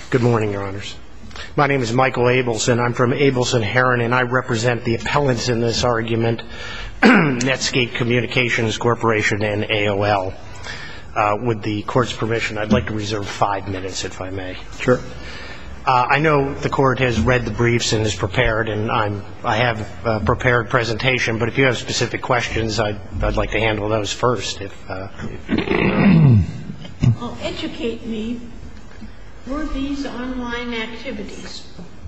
Good morning, Your Honors. My name is Michael Abelson. I'm from Abelson Heron, and I represent the appellants in this argument, Netscape Communications Corporation and AOL. With the Court's permission, I'd like to reserve 5 minutes, if I may. Sure. I know the Court has read the briefs and is prepared, and I have a prepared presentation, but if you have specific questions, I'd like to handle those first. Educate me. Were these online activities?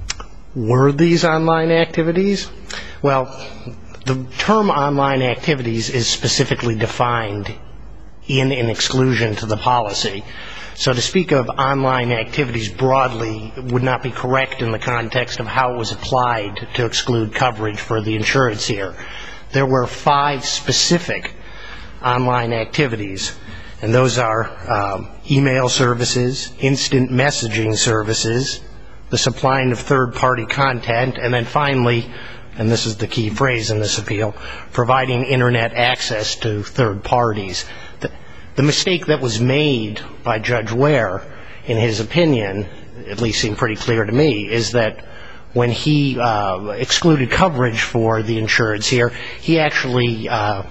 Were these online activities? Well, the term online activities is specifically defined in an exclusion to the policy. So to speak of online activities broadly would not be correct in the context of how it was applied to exclude coverage for the insurance here. There were 5 specific online activities, and those are email services, instant messaging services, the supplying of third-party content, and then finally, and this is the key phrase in this appeal, providing Internet access to third parties. The mistake that was made by Judge Ware, in his opinion, at least seemed pretty clear to me, is that when he excluded coverage for the insurance here, he actually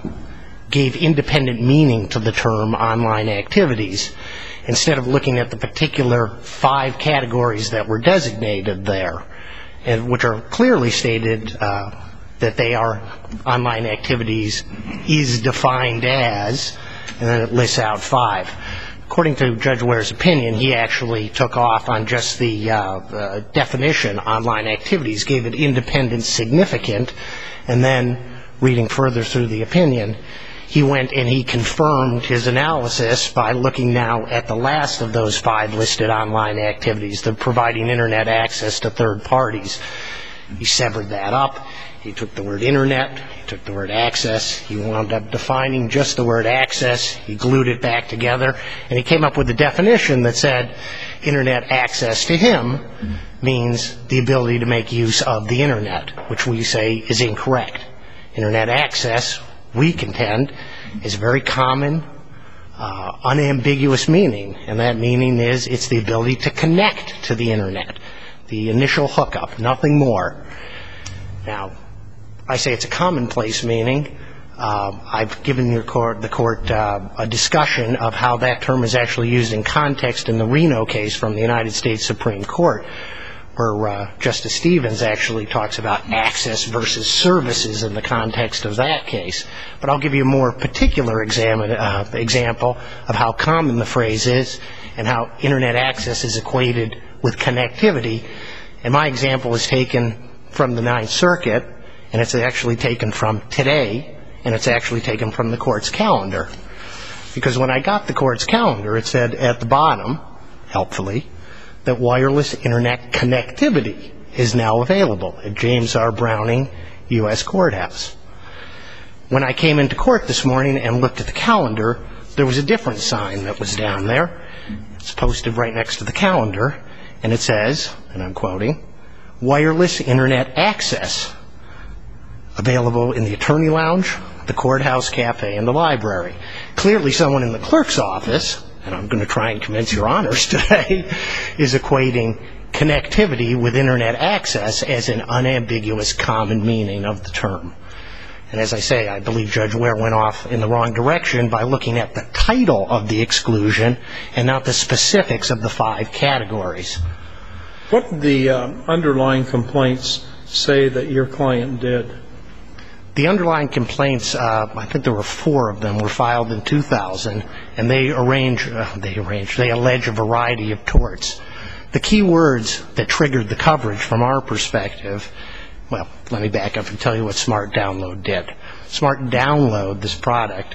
gave independent meaning to the term online activities instead of looking at the particular 5 categories that were designated there, and which are clearly stated that they are online activities is defined as, and then it lists out 5. According to Judge Ware's opinion, he actually took off on just the definition, online activities, gave it independent significant, and then reading further through the opinion, he went and he confirmed his analysis by looking now at the last of those 5 listed online activities, the providing Internet access to third parties. He severed that up. He took the word Internet, he took the word access, he wound up defining just the word access, he glued it back together, and he came up with a definition that said Internet access to him means the ability to make use of the Internet, which we say is incorrect. Internet access, we contend, is a very common, unambiguous meaning, and that meaning is it's the ability to connect to the Internet, the initial hookup, nothing more. Now, I say it's a commonplace meaning. I've given the court a discussion of how that term is actually used in context in the Reno case from the United States Supreme Court, where Justice Stevens actually talks about access versus services in the context of that case. But I'll give you a more particular example of how common the phrase is and how Internet access is equated with connectivity. And my example is taken from the Ninth Circuit, and it's actually taken from today, and it's actually taken from the court's calendar. Because when I got the court's calendar, it said at the bottom, helpfully, that wireless Internet connectivity is now available at James R. Browning, U.S. Courthouse. When I came into court this morning and looked at the calendar, there was a different sign that was down there. It's posted right next to the calendar, and it says, and I'm quoting, wireless Internet access available in the attorney lounge, the courthouse cafe, and the library. Clearly someone in the clerk's office, and I'm going to try and convince your honors today, is equating connectivity with Internet access as an unambiguous common meaning of the term. And as I say, I believe Judge Ware went off in the wrong direction by looking at the title of the exclusion and not the specifics of the 5 categories. What did the underlying complaints say that your client did? The underlying complaints, I think there were 4 of them, were filed in 2000, and they allege a variety of torts. The key words that triggered the coverage from our perspective, well, let me back up and tell you what Smart Download did. Smart Download, this product,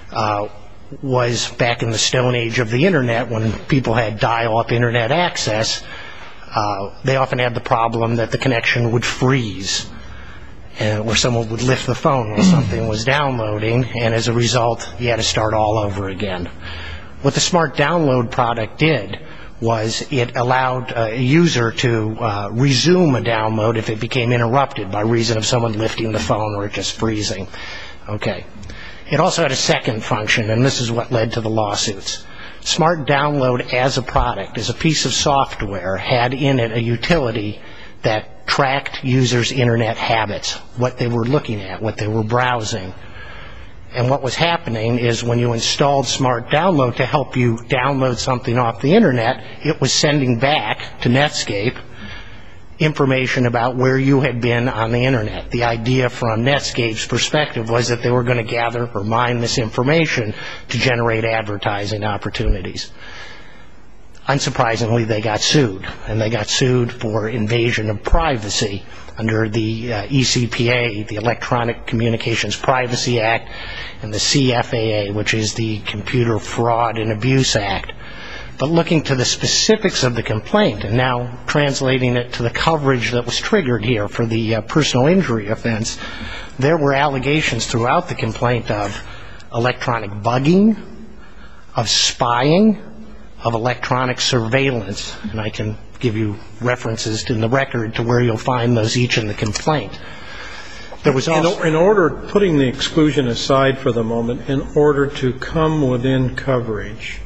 was back in the Stone Age of the Internet when people had dial-up Internet access. They often had the problem that the connection would freeze, where someone would lift the phone while something was downloading, and as a result, you had to start all over again. What the Smart Download product did was it allowed a user to resume a download if it became interrupted by reason of someone lifting the phone or it just freezing. Okay. It also had a second function, and this is what led to the lawsuits. Smart Download as a product, as a piece of software, had in it a utility that tracked users' internet habits, what they were looking at, what they were browsing. And what was happening is when you installed Smart Download to help you download something off the internet, it was sending back to Netscape information about where you had been on the internet. The idea from Netscape's perspective was that they were going to gather or mine this information to generate advertising opportunities. Unsurprisingly, they got sued, and they got sued for invasion of privacy under the ECPA, the Electronic Communications Privacy Act, and the CFAA, which is the Computer Fraud and Abuse Act. But looking to the specifics of the complaint and now translating it to the coverage that was triggered here for the personal injury offense, there were allegations throughout the complaint of electronic bugging, of spying, of electronic surveillance, and I can give you references in the record to where you'll find those each in the complaint. There was also, in order, putting the exclusion aside for the moment, in order to come within coverage,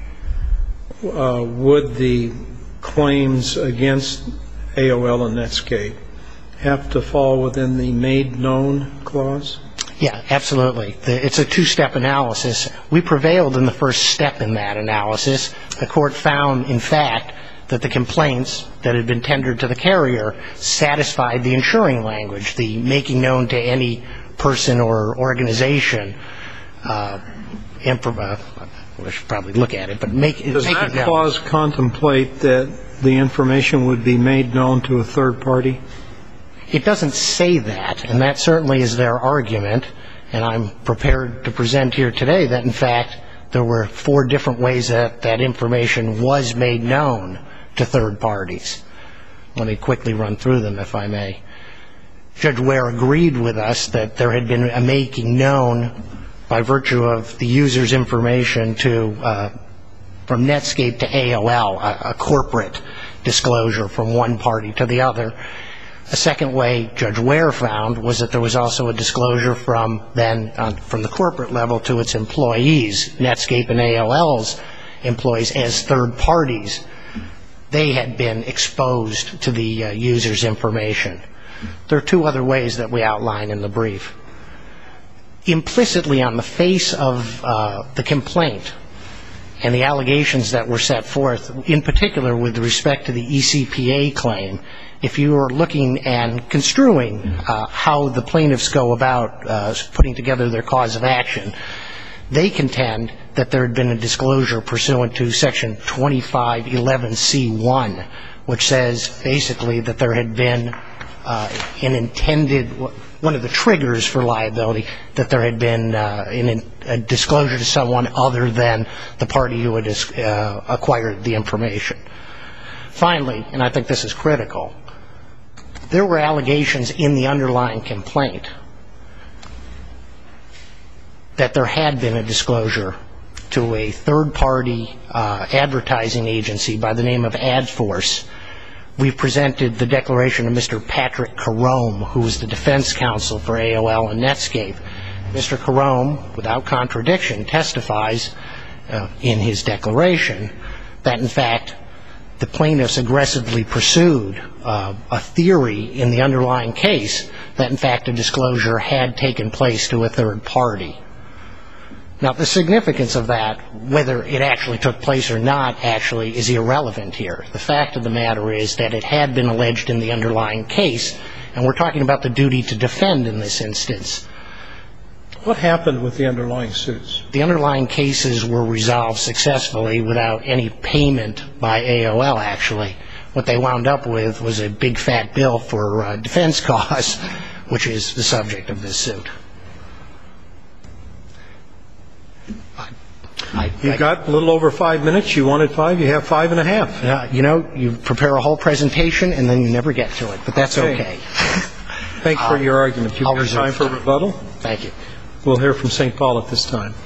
would the claims against AOL and Netscape have to fall within the made known clause? Yeah, absolutely. It's a two-step analysis. We prevailed in the first step in that analysis. The court found, in fact, that the complaints that had been tendered to the carrier satisfied the insuring language, the making known to any person or organization. I should probably look at it, but make it known. Does that clause contemplate that the information would be made known to a third party? It doesn't say that, and that certainly is their argument, and I'm prepared to present here today that, in fact, there were 4 different ways that that information was made known to third parties. Let me quickly run through them, if I may. Judge Ware agreed with us that there had been a making known by virtue of the user's information to from Netscape to AOL, a corporate disclosure from one party to the other. A second way Judge Ware found was that there was also a disclosure from the corporate level to its employees, Netscape and AOL's employees, as third parties. They had been exposed to the user's information. There are 2 other ways that we outline in the brief. Implicitly on the face of the complaint and the allegations that were set forth, in particular with respect to the ECPA claim, if you are looking and construing how the plaintiffs go about putting together their cause of action, they contend that there had been a disclosure pursuant to Section 2511C1, which says basically that there had been an intended, one of the triggers for liability, that there had been a disclosure to someone other than the party who had acquired the information. Finally, and I think this is critical, there were allegations in the underlying complaint that there had been a disclosure to a third-party advertising agency by the name of AdForce. We presented the declaration of Mr. Patrick Carome, who was the defense counsel for AOL and Netscape. Mr. Carome, without contradiction, testifies in his declaration that, in fact, the plaintiffs aggressively pursued a theory in the underlying case that, in fact, a disclosure had taken place to a third party. Now, the significance of that, whether it actually took place or not, actually is irrelevant here. The fact of the matter is that it had been alleged in the underlying case, and we're talking about the duty to defend in this instance. What happened with the underlying suits? The underlying cases were resolved successfully without any payment by AOL, actually. What they wound up with was a big fat bill for defense costs, which is the subject of this suit. You've got a little over 5 minutes. You wanted 5. You have 5.5. You prepare a whole presentation, and then you never get to it, but that's okay. Thanks for your argument. You've got time for rebuttal? Thank you. We'll hear from St. Paul at this time.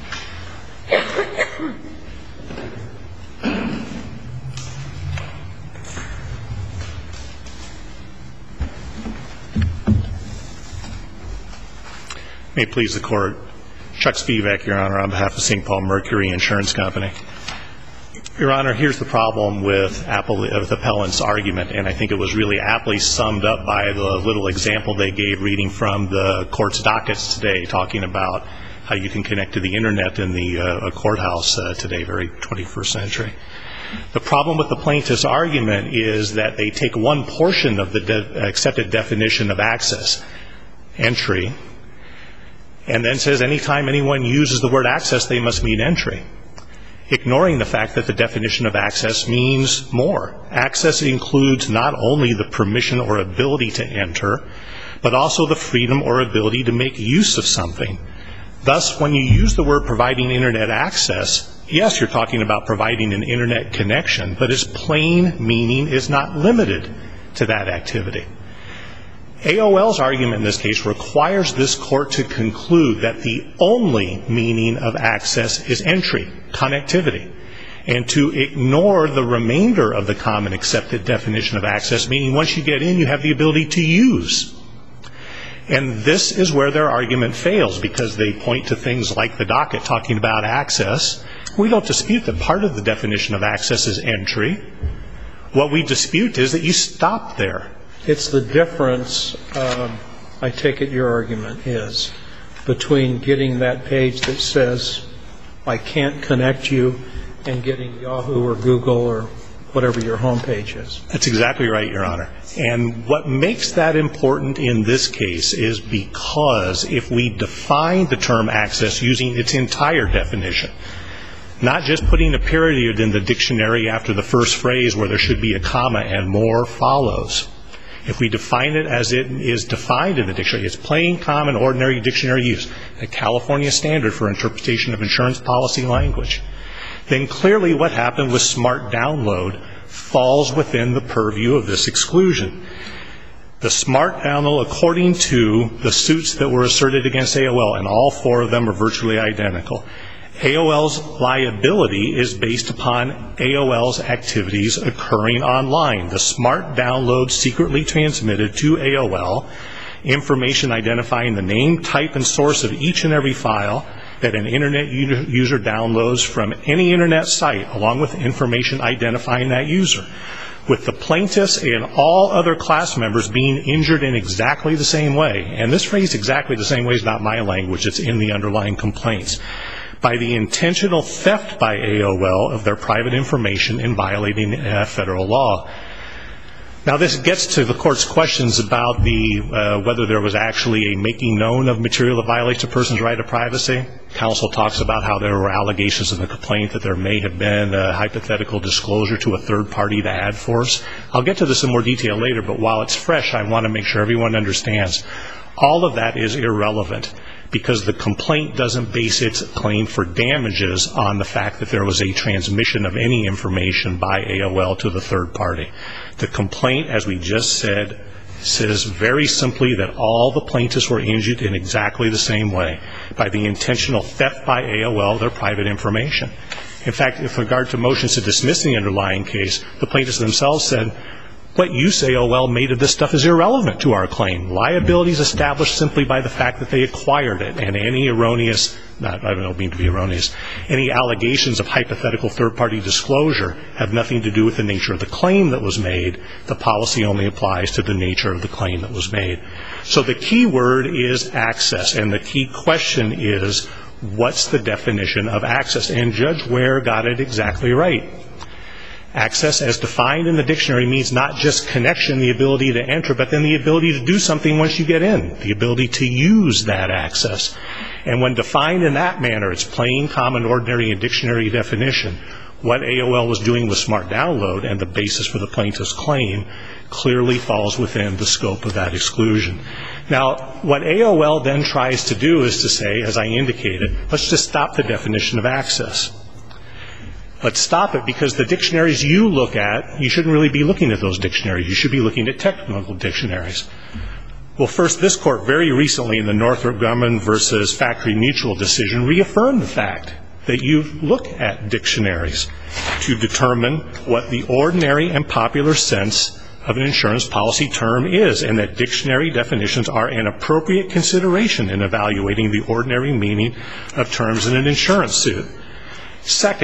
May it please the Court. Chuck Spivak, Your Honor, on behalf of St. Paul Mercury Insurance Company. Your Honor, here's the problem with appellant's argument, and I think it was really aptly summed up by the little example they gave reading from the court's dockets today, talking about how you can connect to the Internet in the courthouse today, very 21st century. The problem with the plaintiff's argument is that they take one portion of the accepted definition of access, entry, and then says anytime anyone uses the word access, they must mean entry, ignoring the fact that the definition of access means more. Access includes not only the permission or ability to enter, but also the freedom or ability to make use of something. Thus, when you use the word providing Internet access, yes, you're talking about providing an Internet connection, but its plain meaning is not limited to that activity. AOL's argument in this case requires this court to conclude that the only meaning of access is entry, connectivity, and to ignore the remainder of the common accepted definition of access, meaning once you get in, you have the ability to use. And this is where their argument fails, because they point to things like the docket talking about access. We don't dispute that part of the definition of access is entry. What we dispute is that you stop there. It's the difference, I take it your argument is, between getting that page that says, I can't connect you, and getting Yahoo or Google or whatever your home page is. That's exactly right, Your Honor. And what makes that important in this case is because if we define the term access using its entire definition, not just putting a period in the dictionary after the first phrase where there should be a comma and more follows, if we define it as it is defined in the dictionary, it's plain, common, ordinary dictionary use, a California standard for interpretation of insurance policy language, then clearly what happened with smart download falls within the purview of this exclusion. The smart download, according to the suits that were asserted against AOL, and all four of them are virtually identical, AOL's liability is based upon AOL's activities occurring online. The smart download secretly transmitted to AOL information identifying the name, type, and source of each and every file that an Internet user downloads from any Internet site, along with information identifying that user, with the plaintiffs and all other class members being injured in exactly the same way. And this phrase, exactly the same way, is not my language. It's in the underlying complaints. By the intentional theft by AOL of their private information in violating federal law. Now, this gets to the court's questions about whether there was actually a making known of material that violates a person's right of privacy. Counsel talks about how there were allegations in the complaint that there may have been a hypothetical disclosure to a third party to ad force. I'll get to this in more detail later, but while it's fresh, I want to make sure everyone understands. All of that is irrelevant, because the complaint doesn't base its claim for damages on the fact that there was a transmission of any information by AOL to the third party. The complaint, as we just said, says very simply that all the plaintiffs were injured in exactly the same way, by the intentional theft by AOL of their private information. In fact, with regard to motions to dismiss the underlying case, the plaintiffs themselves said, what use AOL made of this stuff is irrelevant to our claim. Liability is established simply by the fact that they acquired it, and any erroneous, I don't mean to be erroneous, any allegations of hypothetical third-party disclosure have nothing to do with the nature of the claim that was made. The policy only applies to the nature of the claim that was made. So the key word is access, and the key question is, what's the definition of access? And Judge Ware got it exactly right. Access, as defined in the dictionary, means not just connection, the ability to enter, but then the ability to do something once you get in, the ability to use that access. And when defined in that manner, it's plain, common, ordinary, and dictionary definition. What AOL was doing with smart download and the basis for the plaintiff's claim clearly falls within the scope of that exclusion. Now, what AOL then tries to do is to say, as I indicated, let's just stop the definition of access. Let's stop it, because the dictionaries you look at, you shouldn't really be looking at those dictionaries. You should be looking at technical dictionaries. Well, first, this court very recently in the Northrop Grumman versus Factory Mutual decision reaffirmed the fact that you look at dictionaries to determine what the ordinary and popular sense of an insurance policy term is, and that dictionary definitions are an appropriate consideration in evaluating the ordinary meaning of terms in an insurance suit. Second,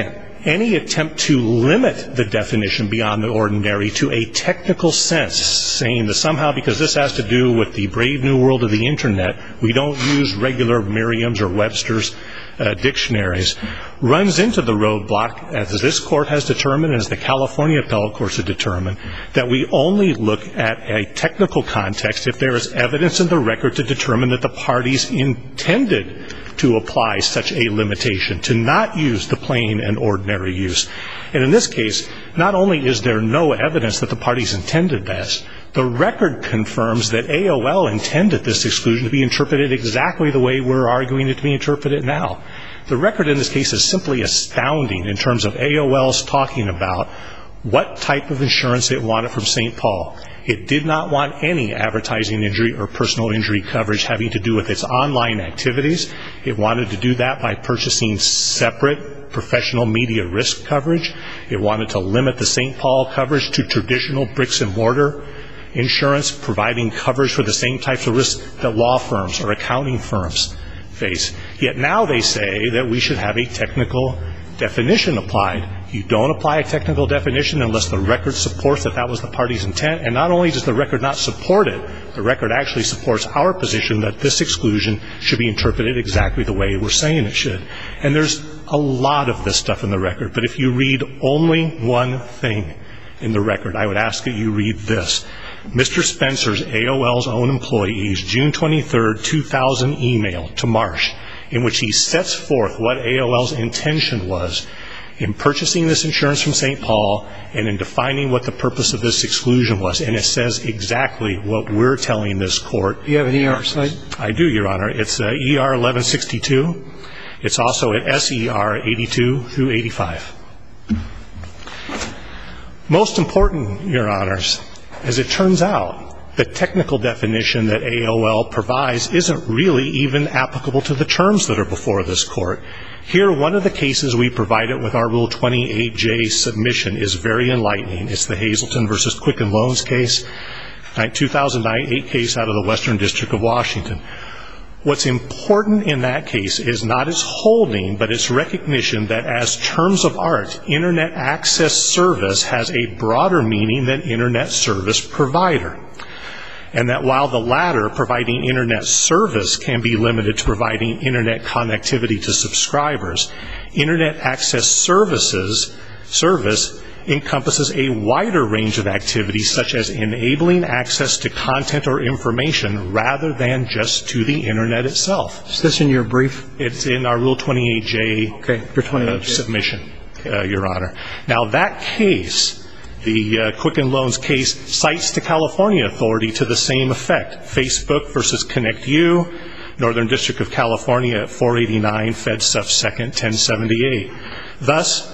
Any attempt to limit the definition beyond the ordinary to a technical sense, saying that somehow because this has to do with the brave new world of the Internet, we don't use regular Merriam's or Webster's dictionaries, runs into the roadblock, as this court has determined and as the California appellate courts have determined, that we only look at a technical context if there is evidence in the record to determine that the parties intended to apply such a limitation, to not use the plain and ordinary use. And in this case, not only is there no evidence that the parties intended this, the record confirms that AOL intended this exclusion to be interpreted exactly the way we're arguing it to be interpreted now. The record in this case is simply astounding in terms of AOL's talking about what type of insurance it wanted from St. Paul. It did not want any advertising injury or personal injury coverage having to do with its online activities. It wanted to do that by purchasing separate professional media risk coverage. It wanted to limit the St. Paul coverage to traditional bricks and mortar insurance, providing coverage for the same types of risks that law firms or accounting firms face. Yet now they say that we should have a technical definition applied. You don't apply a technical definition unless the record supports that that was the party's intent. And not only does the record not support it, the record actually supports our position that this exclusion should be interpreted exactly the way we're saying it should. And there's a lot of this stuff in the record. But if you read only one thing in the record, I would ask that you read this. Mr. Spencer's, AOL's own employee's, June 23rd, 2000 email to Marsh, in which he sets forth what AOL's intention was in purchasing this insurance from St. Paul and in defining what the purpose of this exclusion was. And it says exactly what we're telling this court. Do you have an ER site? I do, Your Honor. It's ER 1162. It's also at SER 82 through 85. Most important, Your Honors, as it turns out, the technical definition that AOL provides isn't really even applicable to the terms that are before this court. Here, one of the cases we provided with our Rule 28J submission is very enlightening. It's the Hazelton v. Quicken Loans case, 2009 case out of the Western District of Washington. What's important in that case is not its holding, but its recognition that as terms of art, Internet access service has a broader meaning than Internet service provider. And that while the latter, providing Internet service, can be limited to providing Internet connectivity to subscribers, Internet access service encompasses a wider range of activities, such as enabling access to content or information rather than just to the Internet itself. Is this in your brief? It's in our Rule 28J submission, Your Honor. Now, that case, the Quicken Loans case, cites the California authority to the same effect. Facebook versus ConnectU, Northern District of California at 489 Fed Sup 2nd, 1078. Thus,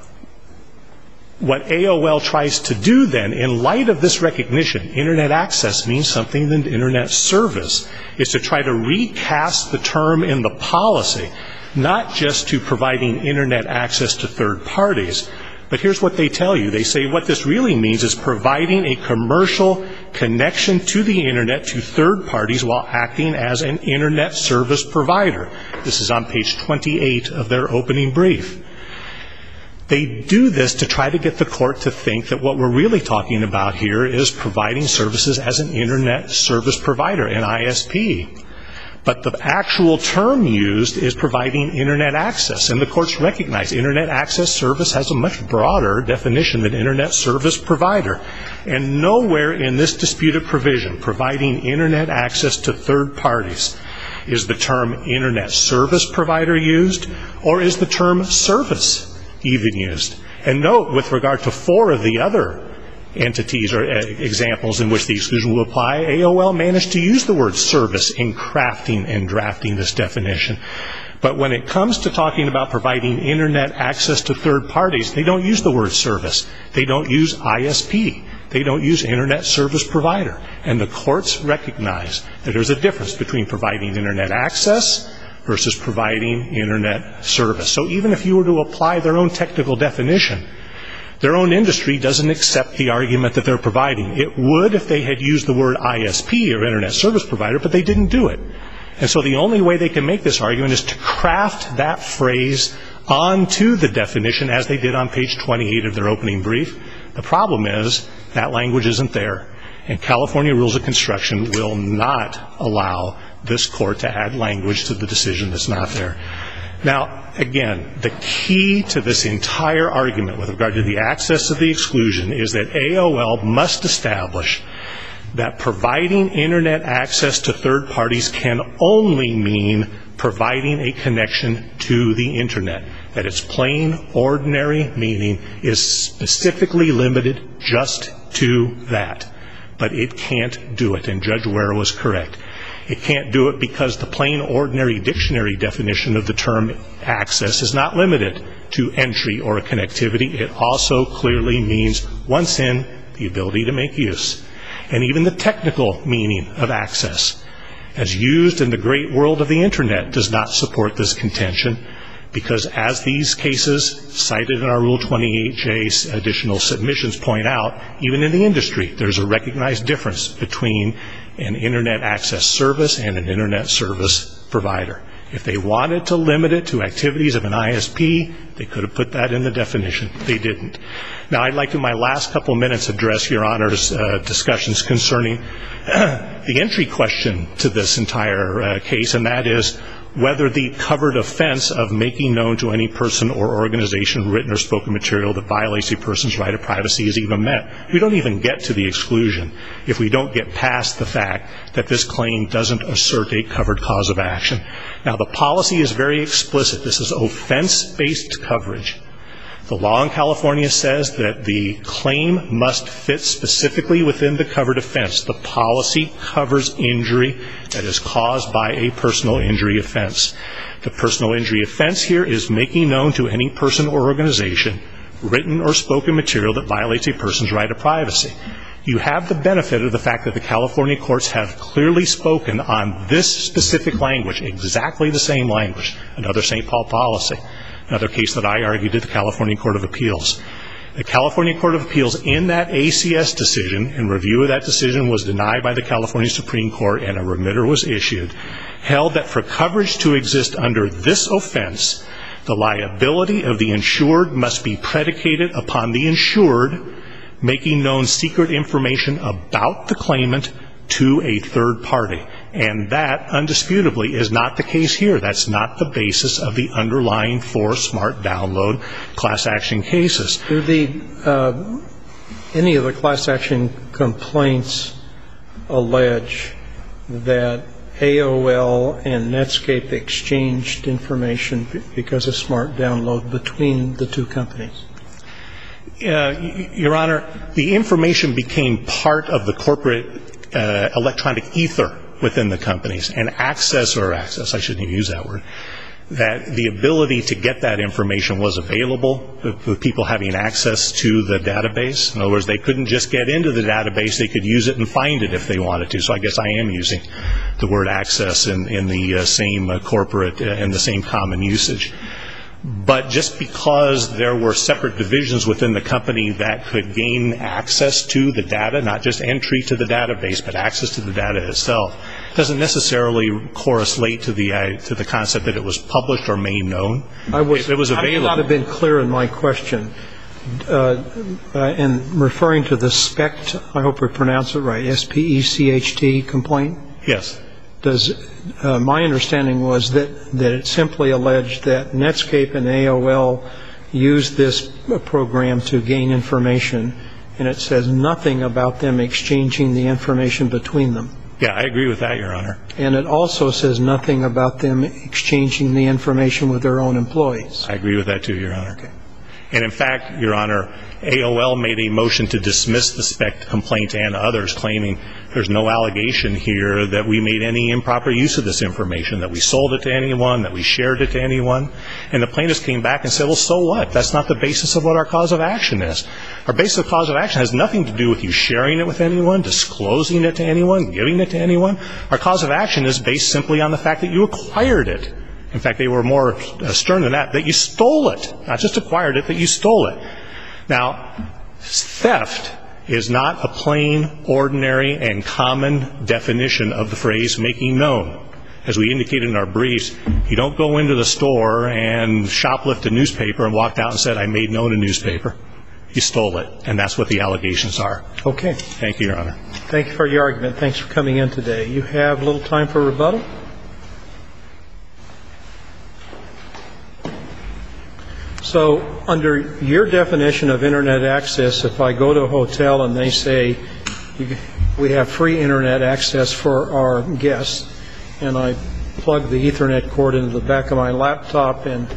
what AOL tries to do then, in light of this recognition, Internet access means something than Internet service, is to try to recast the term in the policy, not just to providing Internet access to third parties. But here's what they tell you. They say what this really means is providing a commercial connection to the Internet to third parties while acting as an Internet service provider. This is on page 28 of their opening brief. They do this to try to get the court to think that what we're really talking about here is providing services as an Internet service provider, an ISP. But the actual term used is providing Internet access. And the courts recognize Internet access service has a much broader definition than Internet service provider. And nowhere in this disputed provision, providing Internet access to third parties, is the term Internet service provider used, or is the term service even used. And note, with regard to 4 of the other entities or examples in which the exclusion will apply, AOL managed to use the word service in crafting and drafting this definition. But when it comes to talking about providing Internet access to third parties, they don't use the word service. They don't use ISP. They don't use Internet service provider. And the courts recognize that there's a difference between providing Internet access versus providing Internet service. So even if you were to apply their own technical definition, their own industry doesn't accept the argument that they're providing. It would if they had used the word ISP or Internet service provider, but they didn't do it. And so the only way they can make this argument is to craft that phrase onto the definition as they did on page 28 of their opening brief. The problem is that language isn't there, and California rules of construction will not allow this court to add language to the decision that's not there. Now, again, the key to this entire argument with regard to the access to the exclusion is that AOL must establish that providing Internet access to third parties can only mean providing a connection to the Internet, that its plain, ordinary meaning is specifically limited just to that. But it can't do it, and Judge Ware was correct. It can't do it because the plain, ordinary dictionary definition of the term access is not limited to entry or connectivity. It also clearly means, once in, the ability to make use. And even the technical meaning of access, as used in the great world of the Internet, does not support this contention, because as these cases cited in our Rule 28J additional submissions point out, even in the industry, there's a recognized difference between an Internet access service and an Internet service provider. If they wanted to limit it to activities of an ISP, they could have put that in the definition. They didn't. Now, I'd like to, in my last couple of minutes, address Your Honor's discussions concerning the entry question to this entire case, and that is whether the covered offense of making known to any person or organization written or spoken material that violates a person's right of privacy is even met. We don't even get to the exclusion if we don't get past the fact that this claim doesn't assert a covered cause of action. Now, the policy is very explicit. This is offense-based coverage. The law in California says that the claim must fit specifically within the covered offense. The policy covers injury that is caused by a personal injury offense. The personal injury offense here is making known to any person or organization written or spoken material that violates a person's right of privacy. You have the benefit of the fact that the California courts have clearly spoken on this specific language, exactly the same language, another St. Paul policy. Another case that I argued at the California Court of Appeals. The California Court of Appeals, in that ACS decision, in review of that decision was denied by the California Supreme Court and a remitter was issued, held that for coverage to exist under this offense, the liability of the insured must be predicated upon the insured making known secret information about the claimant to a third party. And that, undisputably, is not the case here. That's not the basis of the underlying 4 smart download class action cases. Do any of the class action complaints allege that AOL and Netscape exchanged information because of smart download between the two companies? Your Honor, the information became part of the corporate electronic ether within the companies, and I shouldn't even use that word, that the ability to get that information was available with people having access to the database. In other words, they couldn't just get into the database, they could use it and find it if they wanted to. So I guess I am using the word access in the same corporate and the same common usage. But just because there were separate divisions within the company that could gain access to the data, not just entry to the database, but access to the data itself, doesn't necessarily correlate to the concept that it was published or made known. It was available. I may not have been clear in my question. In referring to the SPECT, I hope I pronounce it right, S-P-E-C-H-T complaint? Yes. My understanding was that it simply alleged that Netscape and AOL used this program to gain information, and it says nothing about them exchanging the information between them. Yeah, I agree with that, Your Honor. And it also says nothing about them exchanging the information with their own employees. I agree with that, too, Your Honor. Okay. And in fact, Your Honor, AOL made a motion to dismiss the SPECT complaint and others, claiming there's no allegation here that we made any improper use of this information, that we sold it to anyone, that we shared it to anyone. And the plaintiffs came back and said, well, so what? That's not the basis of what our cause of action is. Our basis of cause of action has nothing to do with you sharing it with anyone, disclosing it to anyone, giving it to anyone. Our cause of action is based simply on the fact that you acquired it. In fact, they were more stern than that you stole it. Not just acquired it, that you stole it. Now, theft is not a plain, ordinary, and common definition of the phrase making known. as we indicated in our briefs, you don't go into the store and shoplift a newspaper and walk out and said, I made known a newspaper. You stole it, and that's what the allegations are. Okay. Thank you, Your Honor. Thank you for your argument. Thanks for coming in today. You have a little time for rebuttal. So under your definition of Internet access, if I go to a hotel and they say, we have free Internet access for our guests, and I plug the Ethernet cord into the back of my laptop and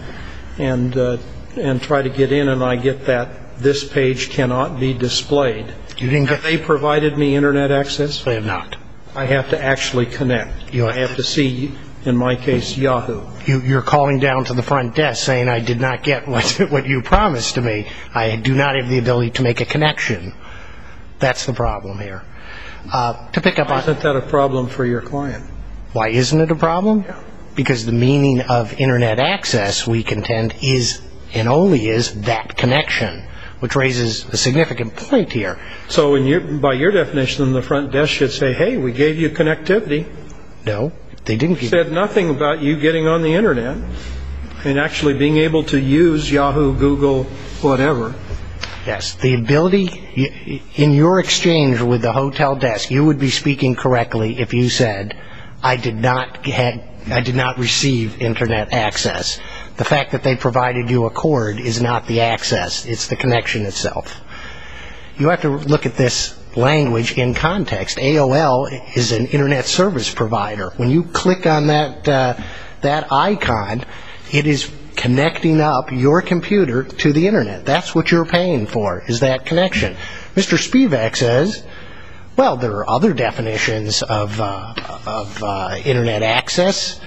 try to get in, and I get that this page cannot be displayed. Have they provided me Internet access? They have not. I have to actually connect. I have to see, in my case, Yahoo. You're calling down to the front desk saying, I did not get what you promised to me. I do not have the ability to make a connection. That's the problem here. To pick up on... Isn't that a problem for your client? Why isn't it a problem? Yeah. Because the meaning of Internet access, we contend, is and only is that connection, which raises a significant point here. So by your definition, the front desk should say, hey, we gave you connectivity. No, they didn't give... Said nothing about you getting on the Internet and actually being able to use Yahoo, Google, whatever. Yes, the ability, in your exchange with the hotel desk, you would be speaking correctly if you said, I did not receive Internet access. The fact that they provided you a cord is not the access, it's the connection itself. You have to look at this language in context. AOL is an Internet service provider. When you click on that icon, it is connecting up your computer to the Internet. That's what you're paying for, is that connection. Mr. Spivak says, well, there are other definitions of Internet access,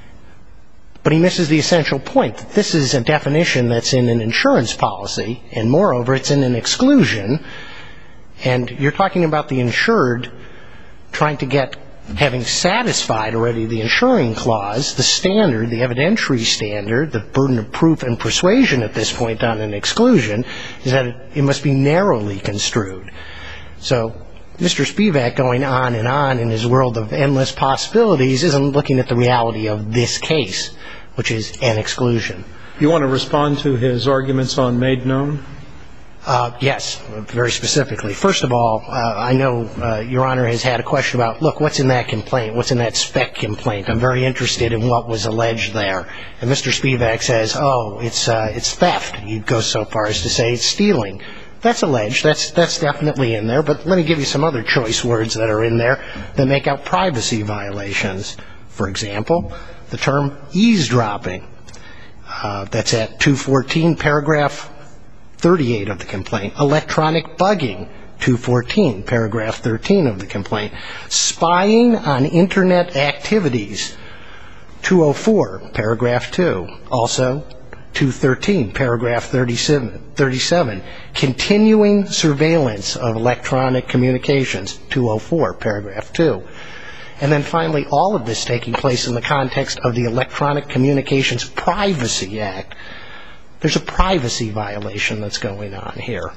but he misses the essential point. This is a definition that's in an insurance policy, and moreover, it's in an exclusion, and you're talking about the insured trying to get, having satisfied already the insuring clause, the standard, the evidentiary standard, the burden of proof and persuasion at this point on an exclusion, is that it must be narrowly construed. So Mr. Spivak going on in his world of endless possibilities isn't looking at the reality of this case, which is an exclusion. You want to respond to his arguments on made known? Yes, very specifically. First of all, I know Your Honor has had a question about, look, what's in that complaint? What's in that spec complaint? I'm very interested in what was alleged there. And Mr. Spivak says, oh, it's theft. He'd go so far as to say it's stealing. That's alleged. That's definitely in there. But let me give you some other choice words that are in there that make out privacy violations. For example, the term eavesdropping. That's at 214, paragraph 38 of the complaint. Electronic bugging, 214, paragraph 13 of the complaint. Spying on Internet activities, 204, paragraph 2. Also, 213, paragraph 37. Continuing surveillance of electronic communications, 204, paragraph 2. And then finally, all of this taking place in the context of the Electronic Communications Privacy Act. There's a privacy violation that's going on here.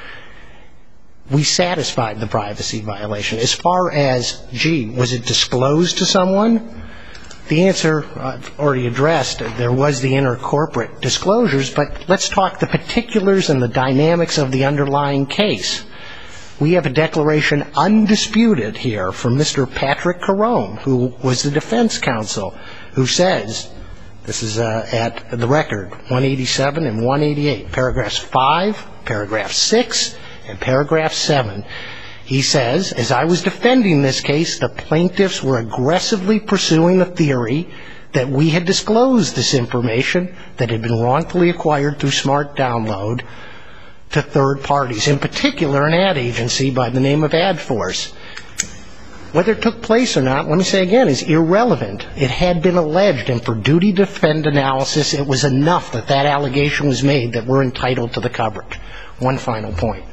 We satisfied the privacy violation. As far as, was it disclosed to someone? The answer I've already addressed. There was the intercorporate disclosures, but let's talk the particulars and the dynamics of the underlying case. We have a declaration undisputed here from Mr. Patrick Carone, who was the defense counsel, who says, this is at the record, 187 and 188, paragraphs 5, paragraph 6, and paragraph 7. He says, as I was defending this case, the plaintiffs were aggressively pursuing the theory that we had disclosed this information that had been wrongfully acquired through smart download to third parties, in particular an ad agency by the name of AdForce. Whether it took place or not, let me say again, is irrelevant. It had been alleged, and for duty to defend analysis, it was enough that that allegation was made that we're entitled to the coverage. One final point.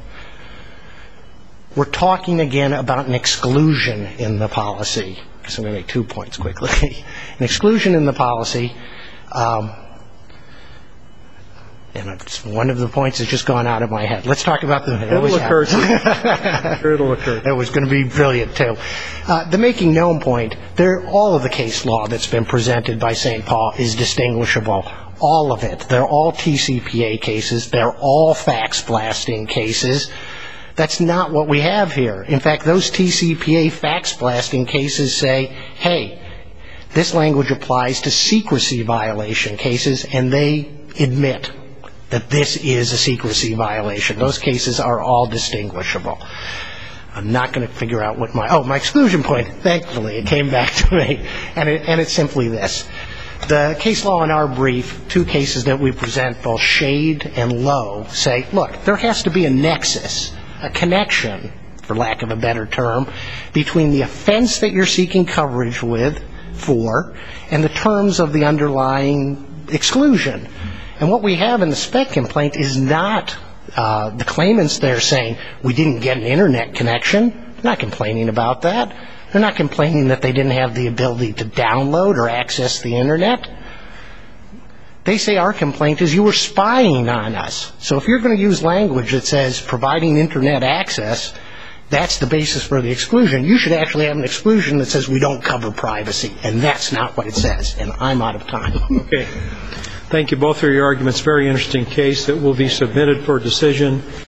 We're talking again about an exclusion in the policy. So I'm going to make 2 points quickly. An exclusion in the policy. And it's one of the points has just gone out of my head. Let's talk about the... It'll occur to you. Sure it'll occur. It was going to be brilliant, too. The making known point, all of the case law that's been presented by St. Paul is distinguishable. All of it. They're all TCPA cases. They're all fax blasting cases. That's not what we have here. In fact, those TCPA fax blasting cases say, hey, this language applies to secrecy violation cases, and they admit that this is a secrecy violation. Those cases are all distinguishable. I'm not going to figure out what my exclusion point, thankfully, it came back to me. And it's simply this. The case law in our brief, two cases that we present, both Shade and Lowe, say, look, there has to be a nexus, a connection, for lack of a better term, between the offense that you're seeking coverage for and the terms of the underlying exclusion. And what we have in the spec complaint is not the claimants there saying, we didn't get an Internet connection. They're not complaining about that. They're not complaining that they didn't have the ability to download or access the Internet. They say our complaint is you were spying on us. So if you're going to use language that says providing Internet access, that's the basis for the exclusion. You should actually have an exclusion that says we don't cover privacy. And that's not what it says. And I'm out of time. Okay. Thank you both for your arguments. Very interesting case that will be submitted for decision.